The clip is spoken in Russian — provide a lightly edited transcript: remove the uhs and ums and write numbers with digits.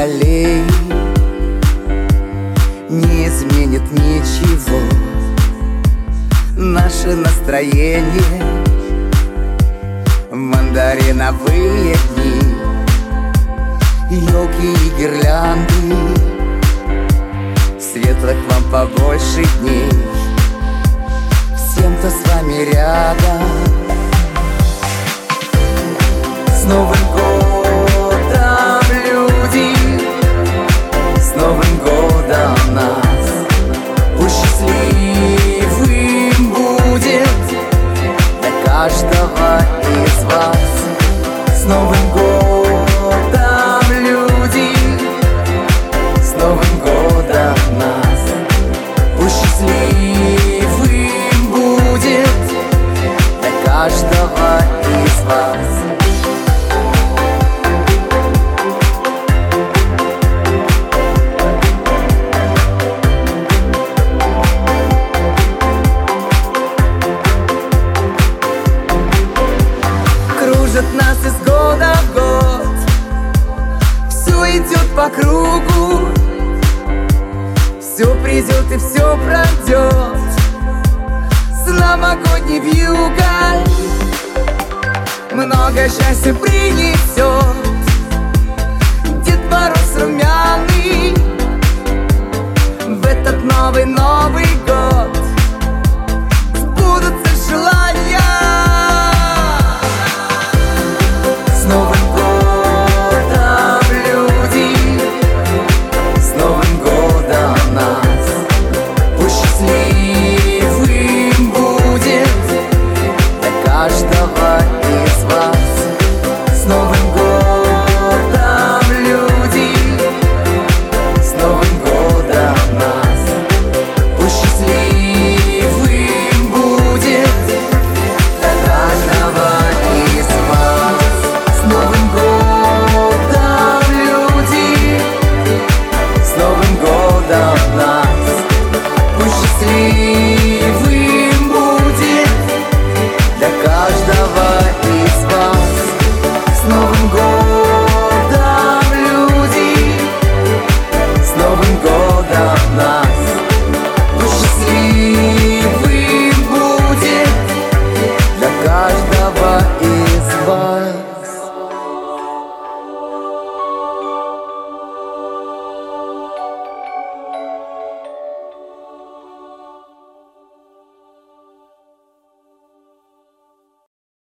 печалей не изменит ничего наше настроение. Мандариновые дни, елки и гирлянды, светлых вам побольше дней всем, кто с вами рядом. С Новым годом, люди! С Новым годом нас! Пусть счастливым будет для каждого из вас. С Новым годом, люди! С Новым годом нас! Пусть счастливым будет для каждого из вас. Кружит нас из года в год, все идет по кругу, все придет и все пройдет с новогодней вьюгой. Много счастья принесет Дед Мороз румяный в этот Новый год. Сбудутся желания. С Новым годом, люди! С Новым годом нас! Пусть счастливым будет для каждого